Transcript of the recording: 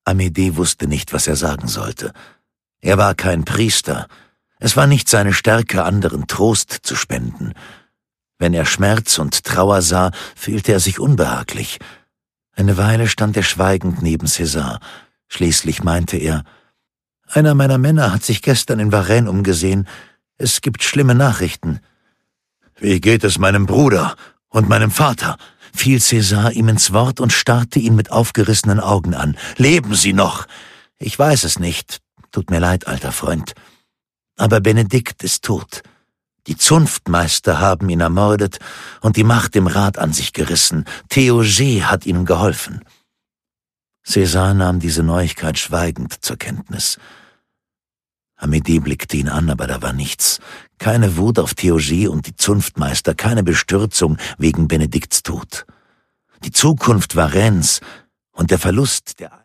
Amédée wusste nicht, was er sagen sollte. Er war kein Priester. Es war nicht seine Stärke, anderen Trost zu spenden. Wenn er Schmerz und Trauer sah, fühlte er sich unbehaglich. Eine Weile stand er schweigend neben César. Schließlich meinte er: »Einer meiner Männer hat sich gestern in Varennes umgesehen. Es gibt schlimme Nachrichten.« »Wie geht es meinem Bruder und meinem Vater?« fiel César ihm ins Wort und starrte ihn mit aufgerissenen Augen an. »Leben sie noch?« »Ich weiß es nicht. Tut mir leid, alter Freund. Aber Benedikt ist tot. Die Zunftmeister haben ihn ermordet und die Macht im Rat an sich gerissen. Theurget hat ihnen geholfen.« César nahm diese Neuigkeit schweigend zur Kenntnis. Amédée blickte ihn an, aber da war nichts. Keine Wut auf Theurget und die Zunftmeister, keine Bestürzung wegen Benedikts Tod. Die Zukunft Varennes und der Verlust der